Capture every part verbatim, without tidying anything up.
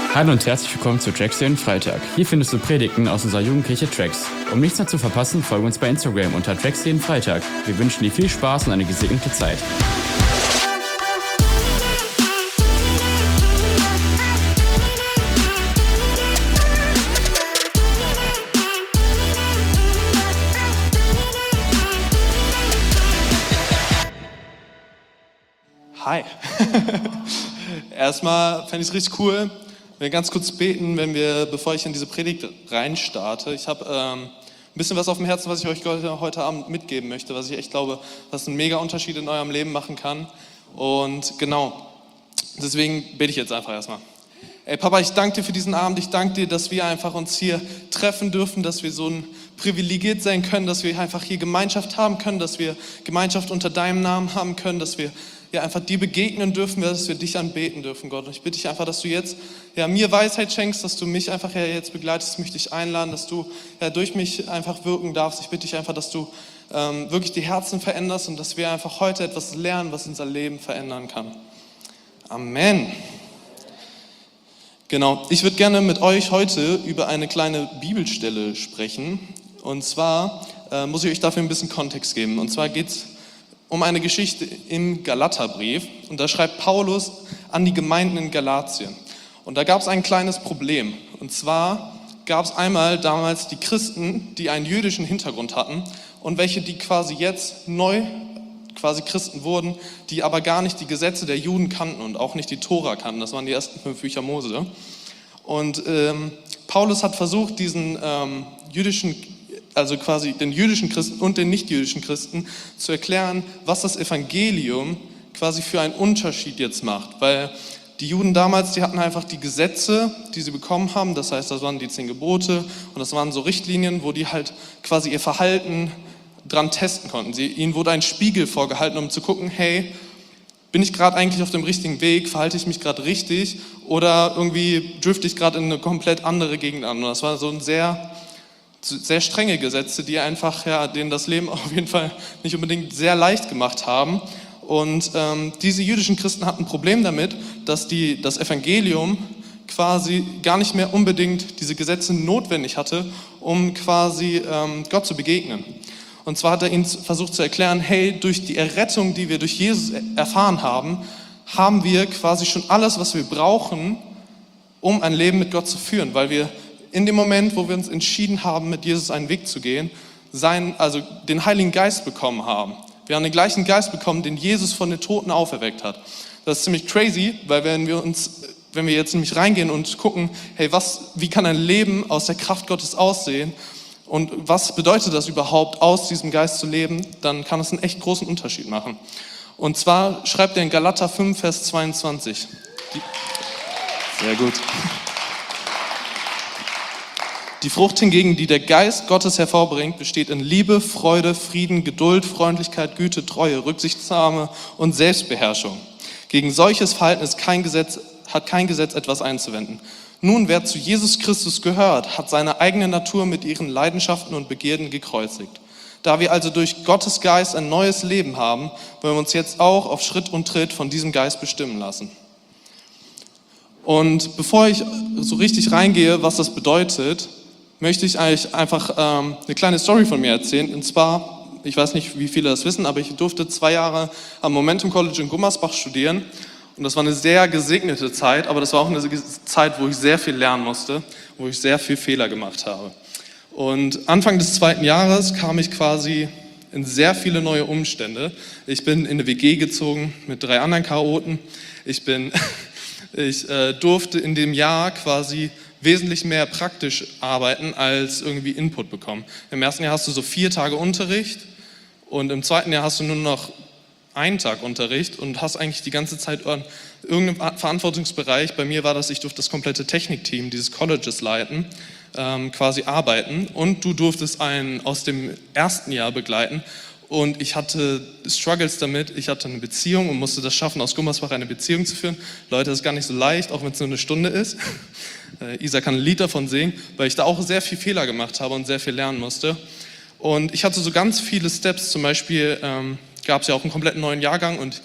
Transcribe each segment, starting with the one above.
Hallo und herzlich willkommen zu Tracks jeden Freitag. Hier findest du Predigten aus unserer Jugendkirche Tracks. Um nichts mehr zu verpassen, folge uns bei Instagram unter Tracks jeden Freitag. Wir wünschen dir viel Spaß und eine gesegnete Zeit. Hi. Erstmal fände ich es richtig cool, wenn wir ganz kurz beten, wenn wir, bevor ich in diese Predigt reinstarte. Ich habe ähm, ein bisschen was auf dem Herzen, was ich euch heute, heute Abend mitgeben möchte, was ich echt glaube, was einen mega Unterschied in eurem Leben machen kann. Und genau, deswegen bete ich jetzt einfach erstmal. Ey Papa, ich danke dir für diesen Abend. Ich danke dir, dass wir einfach uns hier treffen dürfen, dass wir so ein privilegiert sein können, dass wir einfach hier Gemeinschaft haben können, dass wir Gemeinschaft unter deinem Namen haben können, dass wir ja einfach dir begegnen dürfen, dass wir dich anbeten dürfen, Gott. Und ich bitte dich einfach, dass du jetzt ja, mir Weisheit schenkst, dass du mich einfach ja, jetzt begleitest, möchte ich einladen, dass du ja, durch mich einfach wirken darfst. Ich bitte dich einfach, dass du ähm, wirklich die Herzen veränderst und dass wir einfach heute etwas lernen, was unser Leben verändern kann. Amen. Genau, ich würde gerne mit euch heute über eine kleine Bibelstelle sprechen. Und zwar äh, muss ich euch dafür ein bisschen Kontext geben. Und zwar geht es um eine Geschichte im Galaterbrief. Und da schreibt Paulus an die Gemeinden in Galatien. Und da gab es ein kleines Problem. Und zwar gab es einmal damals die Christen, die einen jüdischen Hintergrund hatten und welche, die quasi jetzt neu quasi Christen wurden, die aber gar nicht die Gesetze der Juden kannten und auch nicht die Tora kannten. Das waren die ersten fünf Bücher Mose. Und ähm, Paulus hat versucht, diesen ähm, jüdischen also quasi den jüdischen Christen und den nicht-jüdischen Christen zu erklären, was das Evangelium quasi für einen Unterschied jetzt macht. Weil die Juden damals, die hatten einfach die Gesetze, die sie bekommen haben, das heißt, das waren die zehn Gebote und das waren so Richtlinien, wo die halt quasi ihr Verhalten dran testen konnten. Sie, ihnen wurde ein Spiegel vorgehalten, um zu gucken, hey, bin ich gerade eigentlich auf dem richtigen Weg, verhalte ich mich gerade richtig oder irgendwie drifte ich gerade in eine komplett andere Gegend an. Und das war so ein sehr... sehr strenge Gesetze, die einfach ja, denen das Leben auf jeden Fall nicht unbedingt sehr leicht gemacht haben. Und ähm, diese jüdischen Christen hatten ein Problem damit, dass die, das Evangelium quasi gar nicht mehr unbedingt diese Gesetze notwendig hatte, um quasi ähm, Gott zu begegnen. Und zwar hat er ihnen versucht zu erklären, hey, durch die Errettung, die wir durch Jesus erfahren haben, haben wir quasi schon alles, was wir brauchen, um ein Leben mit Gott zu führen, weil wir in dem Moment, wo wir uns entschieden haben, mit Jesus einen Weg zu gehen, sein, also den Heiligen Geist bekommen haben. Wir haben den gleichen Geist bekommen, den Jesus von den Toten auferweckt hat. Das ist ziemlich crazy, weil wenn wir uns, wenn wir jetzt nämlich reingehen und gucken, hey, was, wie kann ein Leben aus der Kraft Gottes aussehen und was bedeutet das überhaupt, aus diesem Geist zu leben, dann kann es einen echt großen Unterschied machen. Und zwar schreibt er in Galater fünf, Vers zweiundzwanzig. Die, sehr gut. Die Frucht hingegen, die der Geist Gottes hervorbringt, besteht in Liebe, Freude, Frieden, Geduld, Freundlichkeit, Güte, Treue, Rücksichtnahme und Selbstbeherrschung. Gegen solches Verhalten ist kein Gesetz, hat kein Gesetz etwas einzuwenden. Nun, wer zu Jesus Christus gehört, hat seine eigene Natur mit ihren Leidenschaften und Begierden gekreuzigt. Da wir also durch Gottes Geist ein neues Leben haben, wollen wir uns jetzt auch auf Schritt und Tritt von diesem Geist bestimmen lassen. Und bevor ich so richtig reingehe, was das bedeutet, möchte ich eigentlich einfach ähm, eine kleine Story von mir erzählen. Und zwar, ich weiß nicht, wie viele das wissen, aber ich durfte zwei Jahre am Momentum College in Gummersbach studieren. Und das war eine sehr gesegnete Zeit, aber das war auch eine Zeit, wo ich sehr viel lernen musste, wo ich sehr viel Fehler gemacht habe. Und Anfang des zweiten Jahres kam ich quasi in sehr viele neue Umstände. Ich bin in eine W G gezogen mit drei anderen Chaoten. Ich bin, ich äh, durfte in dem Jahr quasi wesentlich mehr praktisch arbeiten als irgendwie Input bekommen. Im ersten Jahr hast du so vier Tage Unterricht und im zweiten Jahr hast du nur noch einen Tag Unterricht und hast eigentlich die ganze Zeit irgendeinen Verantwortungsbereich. Bei mir war das, ich durfte das komplette Technikteam dieses Colleges leiten, ähm, quasi arbeiten und du durftest einen aus dem ersten Jahr begleiten. Und ich hatte Struggles damit, ich hatte eine Beziehung und musste das schaffen, aus Gummersbach eine Beziehung zu führen. Leute, das ist gar nicht so leicht, auch wenn es nur eine Stunde ist. Äh, Isa kann ein Lied davon singen, weil ich da auch sehr viel Fehler gemacht habe und sehr viel lernen musste. Und ich hatte so ganz viele Steps, zum Beispiel ähm, gab es ja auch einen komplett neuen Jahrgang und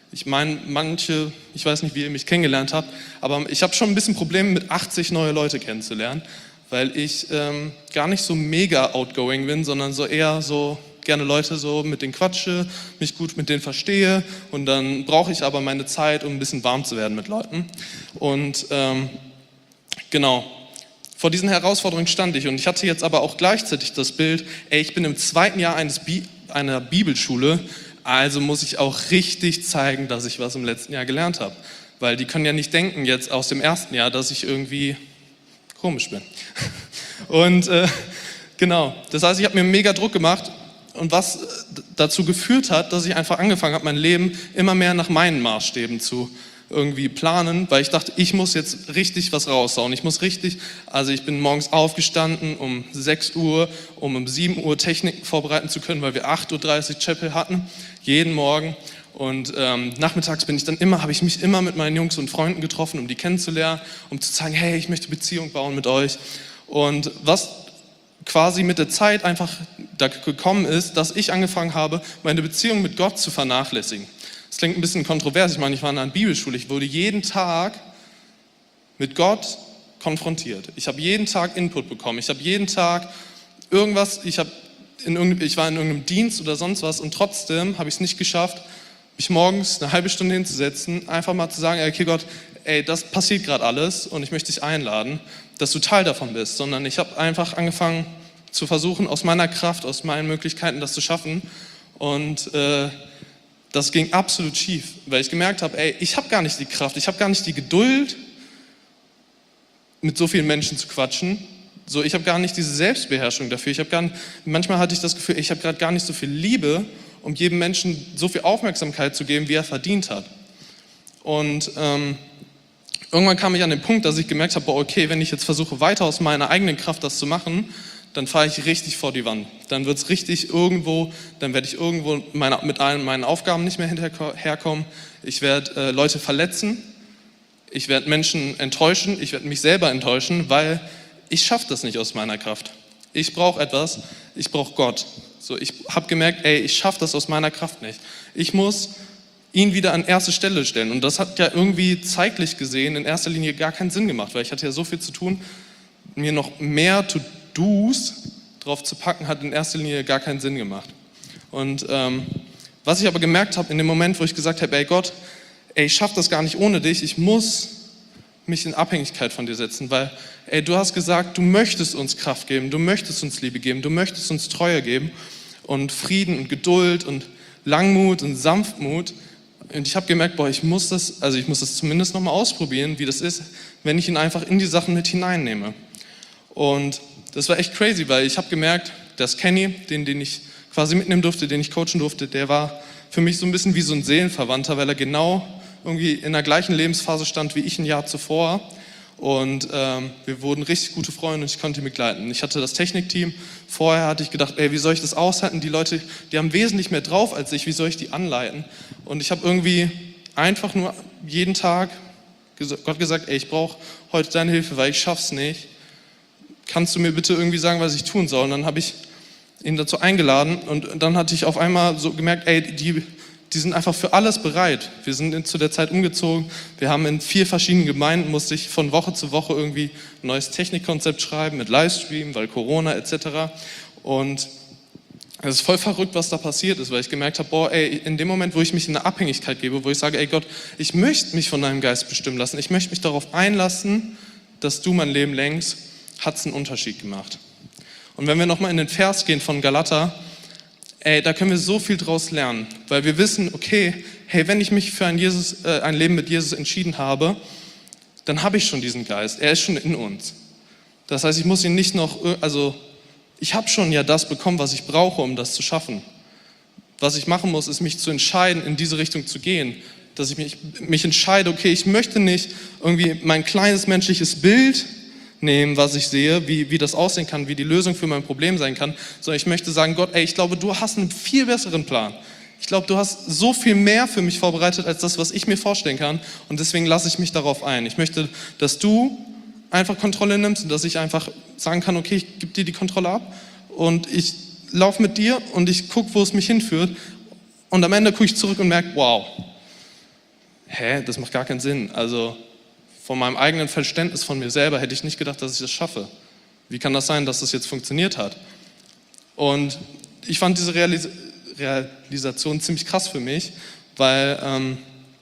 Ich meine, manche, ich weiß nicht, wie ihr mich kennengelernt habt, aber ich habe schon ein bisschen Probleme mit achtzig neue Leute kennenzulernen, weil ich ähm, gar nicht so mega outgoing bin, sondern so eher so gerne Leute so mit denen quatsche, mich gut mit denen verstehe und dann brauche ich aber meine Zeit, um ein bisschen warm zu werden mit Leuten. Und ähm, genau, vor diesen Herausforderungen stand ich und ich hatte jetzt aber auch gleichzeitig das Bild, ey, ich bin im zweiten Jahr eines Bi- einer Bibelschule, also muss ich auch richtig zeigen, dass ich was im letzten Jahr gelernt habe. Weil die können ja nicht denken jetzt aus dem ersten Jahr, dass ich irgendwie komisch bin. Und äh, genau, das heißt, ich habe mir mega Druck gemacht und was dazu geführt hat, dass ich einfach angefangen habe, mein Leben immer mehr nach meinen Maßstäben zu irgendwie planen, weil ich dachte, ich muss jetzt richtig was raushauen. Ich muss richtig, also ich bin morgens aufgestanden um sechs Uhr, um um sieben Uhr Techniken vorbereiten zu können, weil wir acht Uhr dreißig Chapel hatten, jeden Morgen. Und ähm, nachmittags bin ich dann immer, habe ich mich immer mit meinen Jungs und Freunden getroffen, um die kennenzulernen, um zu sagen, hey, ich möchte Beziehung bauen mit euch. Und was quasi mit der Zeit einfach da gekommen ist, dass ich angefangen habe, meine Beziehung mit Gott zu vernachlässigen. Das klingt ein bisschen kontrovers, ich meine, ich war in einer Bibelschule, ich wurde jeden Tag mit Gott konfrontiert. Ich habe jeden Tag Input bekommen, ich habe jeden Tag irgendwas, ich, habe in irgendein, ich war in irgendeinem Dienst oder sonst was und trotzdem habe ich es nicht geschafft, mich morgens eine halbe Stunde hinzusetzen, einfach mal zu sagen, okay Gott, ey, das passiert gerade alles und ich möchte dich einladen, dass du Teil davon bist, sondern ich habe einfach angefangen zu versuchen, aus meiner Kraft, aus meinen Möglichkeiten das zu schaffen und äh, das ging absolut schief, weil ich gemerkt habe, ey, ich habe gar nicht die Kraft, ich habe gar nicht die Geduld, mit so vielen Menschen zu quatschen. So, ich habe gar nicht diese Selbstbeherrschung dafür. Ich habe gar nicht, manchmal hatte ich das Gefühl, ich habe gerade gar nicht so viel Liebe, um jedem Menschen so viel Aufmerksamkeit zu geben, wie er verdient hat. Und ähm, irgendwann kam ich an den Punkt, dass ich gemerkt habe, boah, okay, wenn ich jetzt versuche, weiter aus meiner eigenen Kraft das zu machen, dann fahre ich richtig vor die Wand. Dann wird es richtig irgendwo, dann werde ich irgendwo meine, mit allen meinen Aufgaben nicht mehr hinterherkommen. Ich werde äh, Leute verletzen, ich werde Menschen enttäuschen, ich werde mich selber enttäuschen, weil ich schaffe das nicht aus meiner Kraft. Ich brauche etwas, ich brauche Gott. So, ich habe gemerkt, ey, ich schaffe das aus meiner Kraft nicht. Ich muss ihn wieder an erste Stelle stellen. Und das hat ja irgendwie zeitlich gesehen in erster Linie gar keinen Sinn gemacht, weil ich hatte ja so viel zu tun, mir noch mehr To-Dos drauf zu packen, hat in erster Linie gar keinen Sinn gemacht. Und ähm, was ich aber gemerkt habe in dem Moment, wo ich gesagt habe, ey Gott, ey, ich schaffe das gar nicht ohne dich, ich muss mich in Abhängigkeit von dir setzen, weil ey, du hast gesagt, du möchtest uns Kraft geben, du möchtest uns Liebe geben, du möchtest uns Treue geben und Frieden und Geduld und Langmut und Sanftmut. Und ich habe gemerkt, boah, ich muss das, also ich muss das zumindest nochmal ausprobieren, wie das ist, wenn ich ihn einfach in die Sachen mit hineinnehme. Und das war echt crazy, weil ich habe gemerkt, dass Kenny, den, den ich quasi mitnehmen durfte, den ich coachen durfte, der war für mich so ein bisschen wie so ein Seelenverwandter, weil er genau irgendwie in der gleichen Lebensphase stand wie ich ein Jahr zuvor. Und ähm, wir wurden richtig gute Freunde und ich konnte ihn begleiten. Ich hatte das Technikteam. Vorher hatte ich gedacht, ey, wie soll ich das aushalten? Die Leute, die haben wesentlich mehr drauf als ich. Wie soll ich die anleiten? Und ich habe irgendwie einfach nur jeden Tag Gott gesagt, ey, ich brauche heute deine Hilfe, weil ich schaff's nicht. Kannst du mir bitte irgendwie sagen, was ich tun soll? Und dann habe ich ihn dazu eingeladen und dann hatte ich auf einmal so gemerkt, ey, die, die sind einfach für alles bereit. Wir sind zu der Zeit umgezogen, wir haben in vier verschiedenen Gemeinden, musste ich von Woche zu Woche irgendwie ein neues Technikkonzept schreiben mit Livestream, weil Corona et cetera. Und es ist voll verrückt, was da passiert ist, weil ich gemerkt habe, boah, ey, in dem Moment, wo ich mich in eine Abhängigkeit gebe, wo ich sage, ey Gott, ich möchte mich von deinem Geist bestimmen lassen, ich möchte mich darauf einlassen, dass du mein Leben lenkst, hat es einen Unterschied gemacht. Und wenn wir nochmal in den Vers gehen von Galater, ey, da können wir so viel draus lernen, weil wir wissen, okay, hey, wenn ich mich für ein, Jesus, äh, ein Leben mit Jesus entschieden habe, dann habe ich schon diesen Geist, er ist schon in uns. Das heißt, ich muss ihn nicht noch, also ich habe schon ja das bekommen, was ich brauche, um das zu schaffen. Was ich machen muss, ist mich zu entscheiden, in diese Richtung zu gehen, dass ich mich, mich entscheide, okay, ich möchte nicht irgendwie mein kleines menschliches Bild nehmen, was ich sehe, wie, wie das aussehen kann, wie die Lösung für mein Problem sein kann, sondern ich möchte sagen, Gott, ey, ich glaube, du hast einen viel besseren Plan. Ich glaube, du hast so viel mehr für mich vorbereitet, als das, was ich mir vorstellen kann und deswegen lasse ich mich darauf ein. Ich möchte, dass du einfach Kontrolle nimmst und dass ich einfach sagen kann, okay, ich gebe dir die Kontrolle ab und ich laufe mit dir und ich gucke, wo es mich hinführt und am Ende gucke ich zurück und merke, wow, hä, das macht gar keinen Sinn. Also von meinem eigenen Verständnis von mir selber hätte ich nicht gedacht, dass ich das schaffe. Wie kann das sein, dass das jetzt funktioniert hat? Und ich fand diese Realis- Realisation ziemlich krass für mich, weil ähm,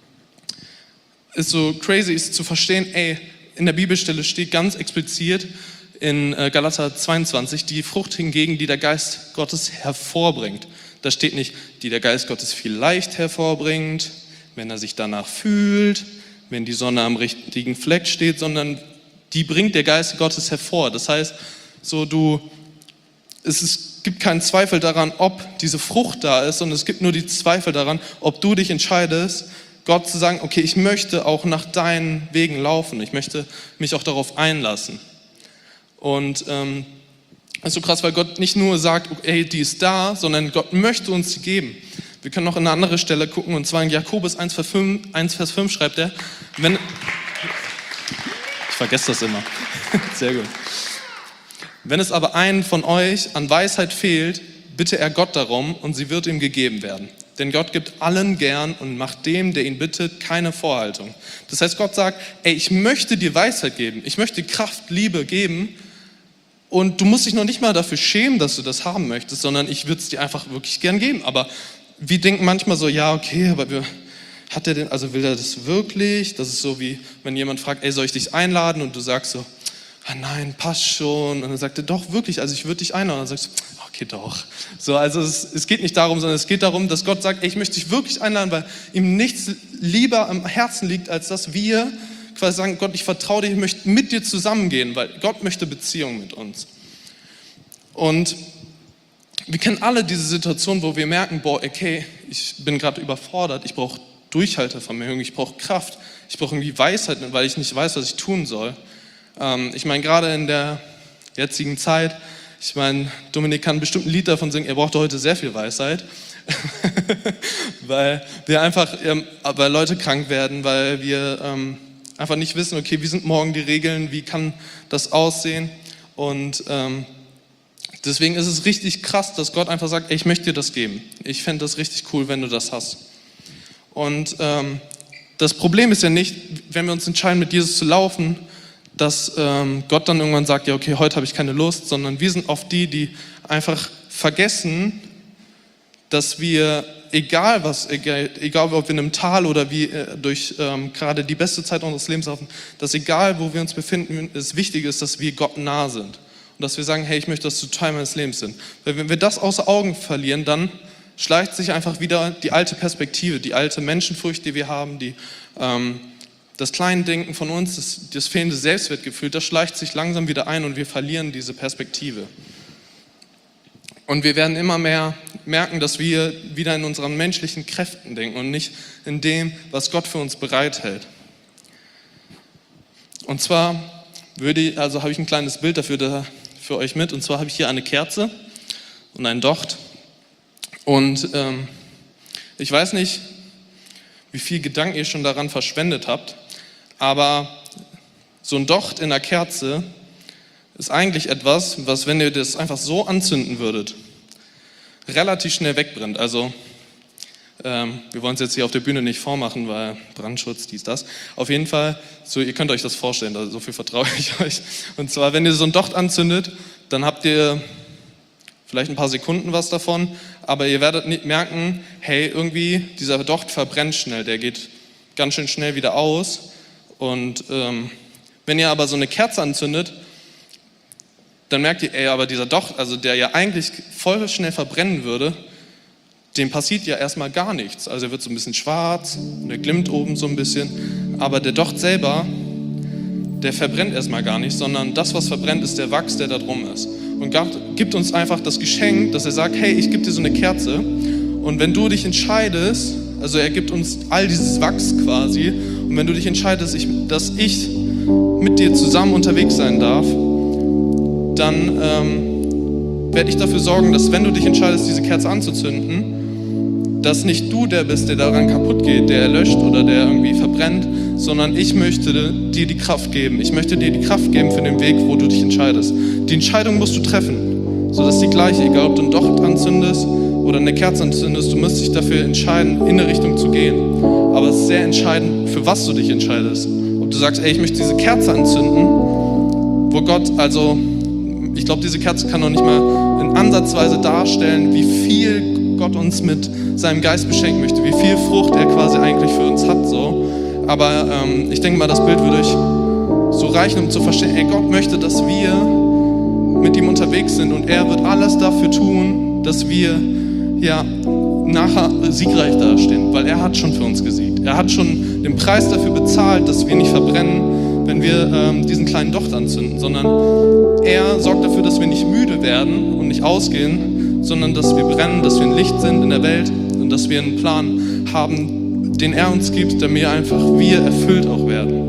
es so crazy ist zu verstehen, ey, in der Bibelstelle steht ganz explizit in äh, Galater zweiundzwanzig, die Frucht hingegen, die der Geist Gottes hervorbringt. Da steht nicht, die der Geist Gottes vielleicht hervorbringt, wenn er sich danach fühlt, wenn die Sonne am richtigen Fleck steht, sondern die bringt der Geist Gottes hervor. Das heißt, so du, es ist, gibt keinen Zweifel daran, ob diese Frucht da ist, sondern es gibt nur die Zweifel daran, ob du dich entscheidest, Gott zu sagen, okay, ich möchte auch nach deinen Wegen laufen, ich möchte mich auch darauf einlassen. Und ähm, das ist so krass, weil Gott nicht nur sagt, ey, die ist da, sondern Gott möchte uns sie geben. Wir können noch in eine andere Stelle gucken, und zwar in Jakobus eins Vers fünf schreibt er, wenn, ich vergesse das immer, sehr gut. Wenn es aber einen von euch an Weisheit fehlt, bitte er Gott darum und sie wird ihm gegeben werden. Denn Gott gibt allen gern und macht dem, der ihn bittet, keine Vorhaltung. Das heißt, Gott sagt, ey, ich möchte dir Weisheit geben, ich möchte Kraft, Liebe geben und du musst dich noch nicht mal dafür schämen, dass du das haben möchtest, sondern ich würde es dir einfach wirklich gern geben. Aber wir denken manchmal so, ja, okay, aber wir, hat er denn, also will er das wirklich? Das ist so wie, wenn jemand fragt, ey, soll ich dich einladen? Und du sagst so, ah nein, passt schon. Und dann sagt er, doch, wirklich, also ich würde dich einladen. Und dann sagst du, okay, doch. So, also es, es geht nicht darum, sondern es geht darum, dass Gott sagt, ey, ich möchte dich wirklich einladen, weil ihm nichts lieber am Herzen liegt, als dass wir quasi sagen, Gott, ich vertraue dir, ich möchte mit dir zusammengehen, weil Gott möchte Beziehung mit uns. Und wir kennen alle diese Situation, wo wir merken, boah, okay, ich bin gerade überfordert, ich brauche Durchhaltevermögen, ich brauche Kraft, ich brauche irgendwie Weisheit, weil ich nicht weiß, was ich tun soll. Ähm, ich meine, gerade in der jetzigen Zeit, ich meine, Dominik kann bestimmt ein Lied davon singen, er braucht heute sehr viel Weisheit, weil wir einfach, ähm, weil Leute krank werden, weil wir ähm, einfach nicht wissen, okay, wie sind morgen die Regeln, wie kann das aussehen, und ähm, deswegen ist es richtig krass, dass Gott einfach sagt, ey, ich möchte dir das geben. Ich fände das richtig cool, wenn du das hast. Und ähm, das Problem ist ja nicht, wenn wir uns entscheiden, mit Jesus zu laufen, dass ähm, Gott dann irgendwann sagt, ja okay, heute habe ich keine Lust, sondern wir sind oft die, die einfach vergessen, dass wir, egal was, egal, egal ob wir in einem Tal oder wie äh, durch ähm, gerade die beste Zeit unseres Lebens laufen, dass egal wo wir uns befinden, es wichtig ist, dass wir Gott nah sind. Und dass wir sagen, hey, ich möchte, dass du Teil meines Lebens sind. Weil wenn wir das außer Augen verlieren, dann schleicht sich einfach wieder die alte Perspektive, die alte Menschenfurcht, die wir haben, die, ähm, das Kleindenken von uns, das, das fehlende Selbstwertgefühl, das schleicht sich langsam wieder ein und wir verlieren diese Perspektive. Und wir werden immer mehr merken, dass wir wieder in unseren menschlichen Kräften denken und nicht in dem, was Gott für uns bereithält. Und zwar würde, also habe ich ein kleines Bild dafür da, für euch mit. Und zwar habe ich hier eine Kerze und einen Docht. Und ähm, ich weiß nicht, wie viel Gedanken ihr schon daran verschwendet habt, aber so ein Docht in einer Kerze ist eigentlich etwas, was, wenn ihr das einfach so anzünden würdet, relativ schnell wegbrennt. Also ähm, wir wollen es jetzt hier auf der Bühne nicht vormachen, weil Brandschutz, dies, das. Auf jeden Fall, so, ihr könnt euch das vorstellen, also so viel vertraue ich euch. Und zwar, wenn ihr so ein Docht anzündet, dann habt ihr vielleicht ein paar Sekunden was davon, aber ihr werdet nicht merken, hey, irgendwie dieser Docht verbrennt schnell, der geht ganz schön schnell wieder aus. Und ähm, wenn ihr aber so eine Kerze anzündet, dann merkt ihr, ey, aber dieser Docht, also der ja eigentlich voll schnell verbrennen würde, dem passiert ja erstmal gar nichts. Also er wird so ein bisschen schwarz, und er glimmt oben so ein bisschen, aber der Docht selber, der verbrennt erstmal gar nicht, sondern das, was verbrennt, ist der Wachs, der da drum ist. Und Gott gibt uns einfach das Geschenk, dass er sagt, hey, ich gebe dir so eine Kerze und wenn du dich entscheidest, also er gibt uns all dieses Wachs quasi, und wenn du dich entscheidest, ich, dass ich mit dir zusammen unterwegs sein darf, dann ähm, werde ich dafür sorgen, dass wenn du dich entscheidest, diese Kerze anzuzünden, dass nicht du der bist, der daran kaputt geht, der erlöscht oder der irgendwie verbrennt, sondern ich möchte dir die Kraft geben. Ich möchte dir die Kraft geben für den Weg, wo du dich entscheidest. Die Entscheidung musst du treffen, sodass die gleiche, egal ob du ein Docht anzündest oder eine Kerze anzündest, du musst dich dafür entscheiden, in eine Richtung zu gehen. Aber es ist sehr entscheidend, für was du dich entscheidest. Ob du sagst, ey, ich möchte diese Kerze anzünden, wo Gott, also ich glaube, diese Kerze kann noch nicht mal in Ansatzweise darstellen, wie viel Gott uns mit seinem Geist beschenken möchte, wie viel Frucht er quasi eigentlich für uns hat. So. Aber ähm, ich denke mal, das Bild würde euch so reichen, um zu verstehen, ey, Gott möchte, dass wir mit ihm unterwegs sind und er wird alles dafür tun, dass wir ja, nachher siegreich dastehen, weil er hat schon für uns gesiegt. Er hat schon den Preis dafür bezahlt, dass wir nicht verbrennen, wenn wir ähm, diesen kleinen Docht anzünden, sondern er sorgt dafür, dass wir nicht müde werden und nicht ausgehen, sondern dass wir brennen, dass wir ein Licht sind in der Welt und dass wir einen Plan haben, den er uns gibt, damit einfach wir erfüllt auch werden.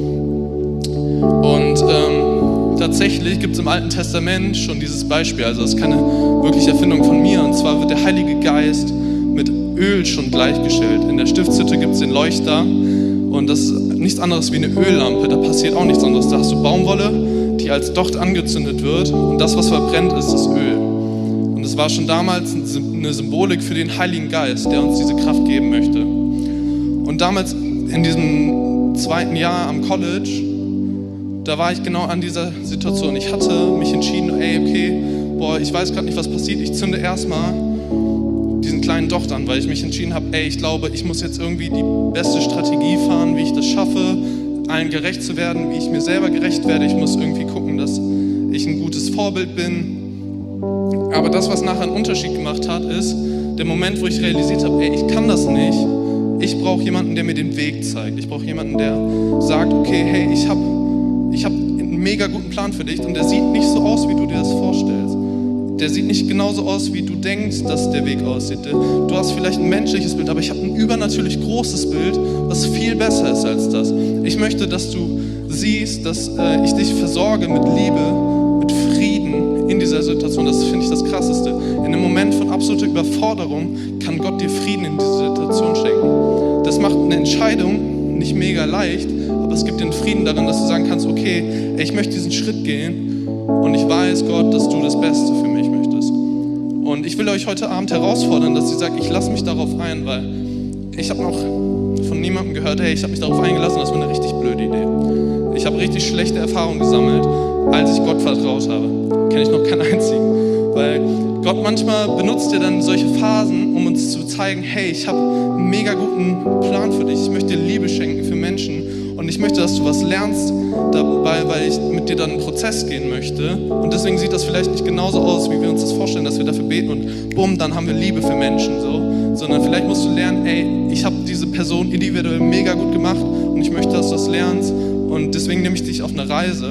Und ähm, tatsächlich gibt es im Alten Testament schon dieses Beispiel, also das ist keine wirkliche Erfindung von mir, und zwar wird der Heilige Geist mit Öl schon gleichgestellt. In der Stiftshütte gibt es den Leuchter und das ist nichts anderes wie eine Öllampe, da passiert auch nichts anderes. Da hast du Baumwolle, die als Docht angezündet wird und das, was verbrennt, ist das Öl. Und es war schon damals eine Symbolik für den Heiligen Geist, der uns diese Kraft geben möchte. Und damals in diesem zweiten Jahr am College, da war ich genau an dieser Situation. Ich hatte mich entschieden, ey, okay, boah, ich weiß gerade nicht, was passiert. Ich zünde erstmal diesen kleinen Docht an, weil ich mich entschieden habe, ey, ich glaube, ich muss jetzt irgendwie die beste Strategie fahren, wie ich das schaffe, allen gerecht zu werden, wie ich mir selber gerecht werde. Ich muss irgendwie gucken, dass ich ein gutes Vorbild bin. Aber das, was nachher einen Unterschied gemacht hat, ist der Moment, wo ich realisiert habe, ey, ich kann das nicht. Ich brauche jemanden, der mir den Weg zeigt. Ich brauche jemanden, der sagt, okay, hey, ich habe ich hab einen mega guten Plan für dich und der sieht nicht so aus, wie du dir das vorstellst. Der sieht nicht genauso aus, wie du denkst, dass der Weg aussieht. Du hast vielleicht ein menschliches Bild, aber ich habe ein übernatürlich großes Bild, was viel besser ist als das. Ich möchte, dass du siehst, dass äh, ich dich versorge mit Liebe, mit Frieden in dieser Situation. Das finde ich das Krasseste. In einem Moment von absoluter Überforderung kann Gott dir Frieden in diese Situation schenken. Das macht eine Entscheidung nicht mega leicht, aber es gibt den Frieden darin, dass du sagen kannst, okay, ey, ich möchte diesen Schritt gehen und ich weiß, Gott, dass du das Beste für mich möchtest. Und ich will euch heute Abend herausfordern, dass ihr sagt, ich lasse mich darauf ein, weil ich habe noch von niemandem gehört, hey, ich habe mich darauf eingelassen, das war eine richtig blöde Idee. Ich habe richtig schlechte Erfahrungen gesammelt, als ich Gott vertraut habe. Kenne ich noch keinen einzigen. Weil Gott manchmal benutzt ja dann solche Phasen, um uns zu zeigen, hey, ich habe einen mega guten Plan für dich. Ich möchte dir Liebe schenken für Menschen und ich möchte, dass du was lernst dabei, weil ich mit dir dann einen Prozess gehen möchte. Und deswegen sieht das vielleicht nicht genauso aus, wie wir uns das vorstellen, dass wir dafür beten und bumm, dann haben wir Liebe für Menschen. So. Sondern vielleicht musst du lernen, ey, ich habe diese Person individuell mega gut gemacht und ich möchte, dass du das lernst. Und deswegen nehme ich dich auf eine Reise.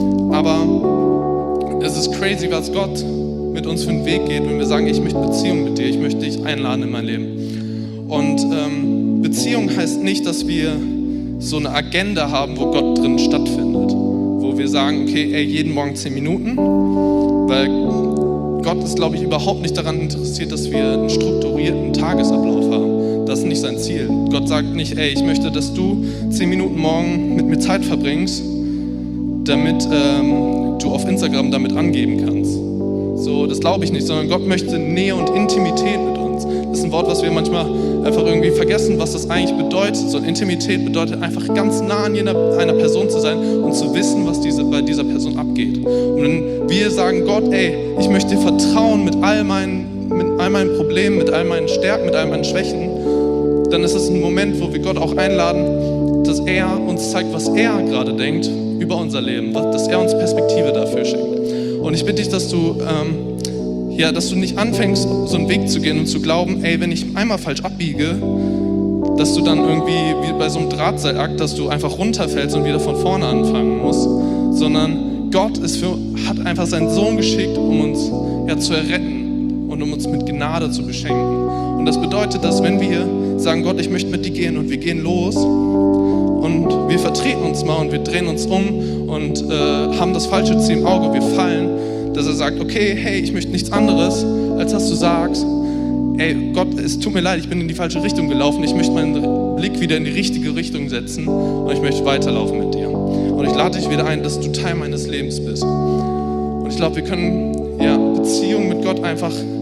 Aber es ist crazy, was Gott mit uns für den Weg geht, wenn wir sagen, ich möchte Beziehung mit dir, ich möchte dich einladen in mein Leben. Und ähm, Beziehung heißt nicht, dass wir so eine Agenda haben, wo Gott drin stattfindet. Wo wir sagen, okay, ey, jeden Morgen zehn Minuten, weil Gott ist, glaube ich, überhaupt nicht daran interessiert, dass wir einen strukturierten Tagesablauf haben. Das ist nicht sein Ziel. Gott sagt nicht, ey, ich möchte, dass du zehn Minuten morgen mit mir Zeit verbringst, damit ähm, du auf Instagram damit angeben kannst. So, das glaube ich nicht, sondern Gott möchte Nähe und Intimität mit uns. Das ist ein Wort, was wir manchmal einfach irgendwie vergessen, was das eigentlich bedeutet. So Intimität bedeutet einfach ganz nah an jener, einer Person zu sein und zu wissen, was diese, bei dieser Person abgeht. Und wenn wir sagen, Gott, ey, ich möchte dir vertrauen mit all meinen, mit all meinen Problemen, mit all meinen Stärken, mit all meinen Schwächen, dann ist es ein Moment, wo wir Gott auch einladen, dass er uns zeigt, was er gerade denkt über unser Leben, dass er uns Perspektive dafür schenkt. Und ich bitte dich, dass du, ähm, ja, dass du nicht anfängst, so einen Weg zu gehen und zu glauben, ey, wenn ich einmal falsch abbiege, dass du dann irgendwie wie bei so einem Drahtseilakt, dass du einfach runterfällst und wieder von vorne anfangen musst, sondern Gott ist für, hat einfach seinen Sohn geschickt, um uns ja, zu erretten und um uns mit Gnade zu beschenken. Und das bedeutet, dass wenn wir sagen, Gott, ich möchte mit dir gehen und wir gehen los und wir vertreten uns mal und wir drehen uns um und äh, haben das falsche Ziel im Auge, wir fallen, dass er sagt, okay, hey, ich möchte nichts anderes, als dass du sagst, ey, Gott, es tut mir leid, ich bin in die falsche Richtung gelaufen, ich möchte meinen Blick wieder in die richtige Richtung setzen und ich möchte weiterlaufen mit dir. Und ich lade dich wieder ein, dass du Teil meines Lebens bist. Und ich glaube, wir können ja, Beziehung mit Gott einfach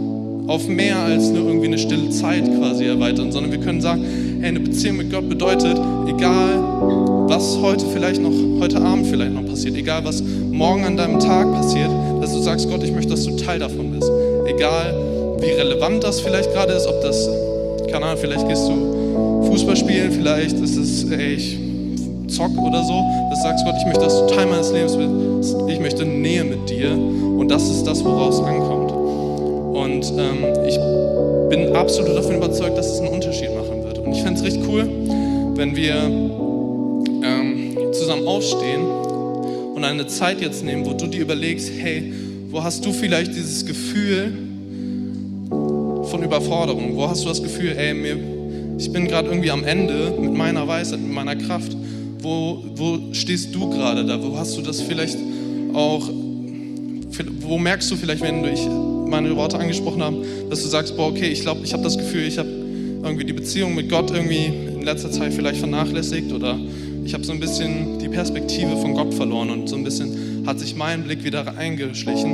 auf mehr als nur irgendwie eine stille Zeit quasi erweitern, sondern wir können sagen, hey, eine Beziehung mit Gott bedeutet, egal was heute vielleicht noch, heute Abend vielleicht noch passiert, egal was morgen an deinem Tag passiert, dass du sagst, Gott, ich möchte, dass du Teil davon bist. Egal wie relevant das vielleicht gerade ist, ob das, keine Ahnung, vielleicht gehst du Fußball spielen, vielleicht ist es, ey, ich zock oder so, dass du sagst, Gott, ich möchte, dass du Teil meines Lebens bist, ich möchte Nähe mit dir und das ist das, woraus es ankommt. Und ähm, ich bin absolut davon überzeugt, dass es einen Unterschied machen wird. Und ich fände es richtig cool, wenn wir ähm, zusammen aufstehen und eine Zeit jetzt nehmen, wo du dir überlegst, hey, wo hast du vielleicht dieses Gefühl von Überforderung? Wo hast du das Gefühl, ey, mir, ich bin gerade irgendwie am Ende mit meiner Weisheit, mit meiner Kraft. Wo, wo stehst du gerade da? Wo hast du das vielleicht auch, wo merkst du vielleicht, wenn ich meine Worte angesprochen habe, dass du sagst, boah, okay, ich glaube, ich habe das Gefühl, ich habe irgendwie die Beziehung mit Gott irgendwie in letzter Zeit vielleicht vernachlässigt oder ich habe so ein bisschen die Perspektive von Gott verloren und so ein bisschen hat sich mein Blick wieder eingeschlichen.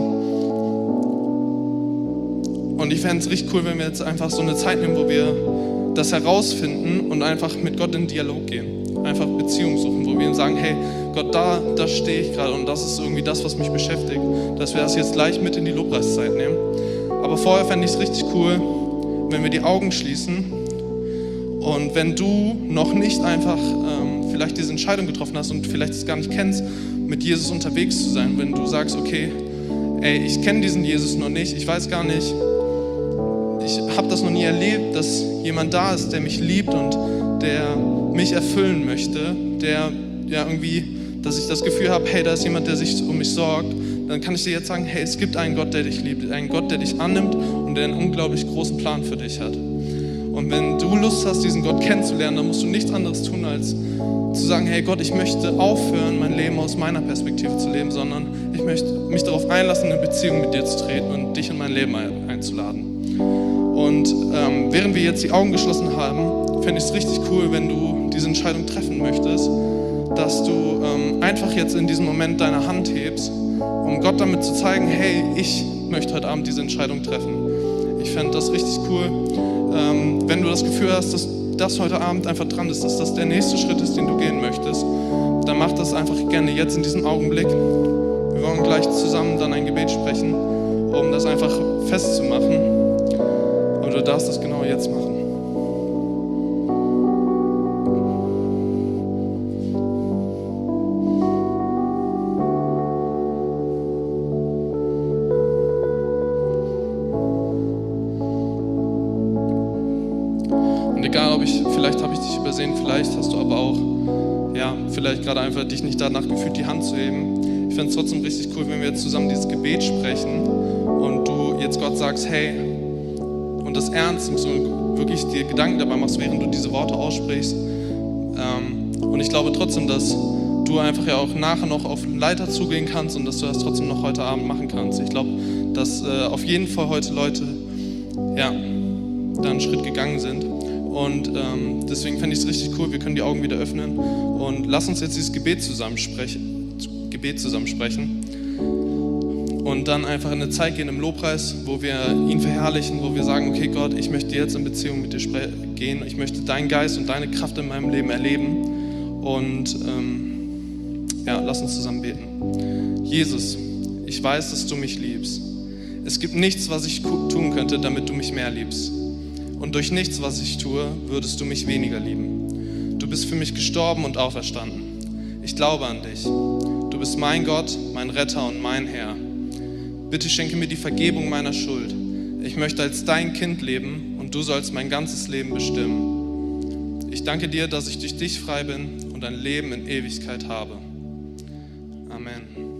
Und ich fände es richtig cool, wenn wir jetzt einfach so eine Zeit nehmen, wo wir das herausfinden und einfach mit Gott in Dialog gehen. Einfach Beziehung suchen, wo wir ihm sagen, hey, Gott, da, da stehe ich gerade und das ist irgendwie das, was mich beschäftigt. Dass wir das jetzt gleich mit in die Lobpreiszeit nehmen. Aber vorher fände ich es richtig cool, wenn wir die Augen schließen und wenn du noch nicht einfach ähm, vielleicht diese Entscheidung getroffen hast und vielleicht es gar nicht kennst, mit Jesus unterwegs zu sein, wenn du sagst, okay, ey, ich kenne diesen Jesus noch nicht, ich weiß gar nicht, ich habe das noch nie erlebt, dass jemand da ist, der mich liebt und der mich erfüllen möchte, der ja irgendwie, dass ich das Gefühl habe, hey, da ist jemand, der sich um mich sorgt, dann kann ich dir jetzt sagen, hey, es gibt einen Gott, der dich liebt, einen Gott, der dich annimmt und der einen unglaublich großen Plan für dich hat. Und wenn du Lust hast, diesen Gott kennenzulernen, dann musst du nichts anderes tun, als zu sagen, hey Gott, ich möchte aufhören, mein Leben aus meiner Perspektive zu leben, sondern ich möchte mich darauf einlassen, eine Beziehung mit dir zu treten und dich in mein Leben einzuladen. Und ähm, während wir jetzt die Augen geschlossen haben, fände ich es richtig cool, wenn du diese Entscheidung treffen möchtest, dass du ähm, einfach jetzt in diesem Moment deine Hand hebst, um Gott damit zu zeigen, hey, ich möchte heute Abend diese Entscheidung treffen. Ich fände das richtig cool, ähm, wenn du das Gefühl hast, dass das heute Abend einfach dran ist, dass das der nächste Schritt ist, den du gehen möchtest, dann mach das einfach gerne jetzt in diesem Augenblick. Wir wollen gleich zusammen dann ein Gebet sprechen, um das einfach festzumachen. Und du darfst das genau jetzt machen. Und egal, ob ich, vielleicht habe ich dich übersehen, vielleicht hast du aber auch, ja, vielleicht gerade einfach dich nicht danach gefühlt, die Hand zu heben. Ich finde es trotzdem richtig cool, wenn wir jetzt zusammen dieses Gebet sprechen und du jetzt Gott sagst, hey, und das ernst nimmst und wirklich dir Gedanken dabei machst, während du diese Worte aussprichst. Und ich glaube trotzdem, dass du einfach ja auch nachher noch auf den Leiter zugehen kannst und dass du das trotzdem noch heute Abend machen kannst. Ich glaube, dass auf jeden Fall heute Leute, ja, da einen Schritt gegangen sind. Und ähm, deswegen fände ich es richtig cool, wir können die Augen wieder öffnen und lass uns jetzt dieses Gebet zusammen sprechen, Gebet zusammen sprechen und dann einfach in eine Zeit gehen im Lobpreis, wo wir ihn verherrlichen, wo wir sagen, okay Gott, ich möchte jetzt in Beziehung mit dir spre- gehen, ich möchte deinen Geist und deine Kraft in meinem Leben erleben und ähm, ja, lass uns zusammen beten. Jesus, ich weiß, dass du mich liebst. Es gibt nichts, was ich tun könnte, damit du mich mehr liebst. Und durch nichts, was ich tue, würdest du mich weniger lieben. Du bist für mich gestorben und auferstanden. Ich glaube an dich. Du bist mein Gott, mein Retter und mein Herr. Bitte schenke mir die Vergebung meiner Schuld. Ich möchte als dein Kind leben und du sollst mein ganzes Leben bestimmen. Ich danke dir, dass ich durch dich frei bin und ein Leben in Ewigkeit habe. Amen.